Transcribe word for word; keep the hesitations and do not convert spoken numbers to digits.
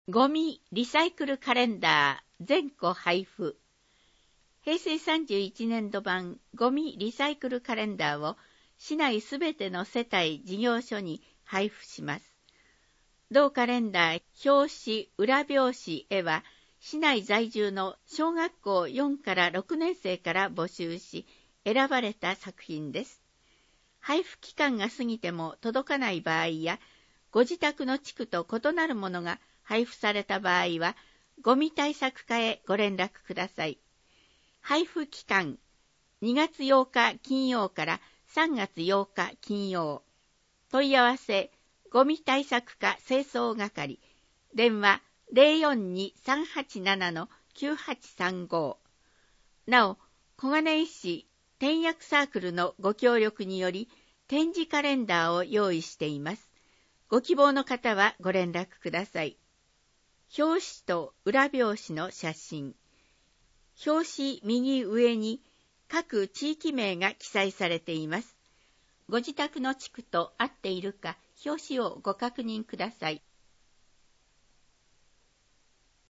ゴミリサイクルカレンダー全個配布。平成さんじゅういちねんど版ゴミリサイクルカレンダーを市内すべての世帯事業所に配布します。同カレンダー表紙裏表紙へは市内在住の小学校よんからろくねん生から募集し選ばれた作品です。配布期間が過ぎても届かない場合やご自宅の地区と異なるものが配布された場合は、ゴミ対策課へご連絡ください。配布期間、にがつようか金曜からさんがつようか金曜。問い合わせ、ゴミ対策課清掃係。電話 ゼロよんに さんはちなな きゅうはちさんご。なお、小金井市点訳サークルのご協力により、展示カレンダーを用意しています。ご希望の方はご連絡ください。表紙と裏表紙の写真。表紙右上に各地域名が記載されています。ご自宅の地区と合っているか表紙をご確認ください。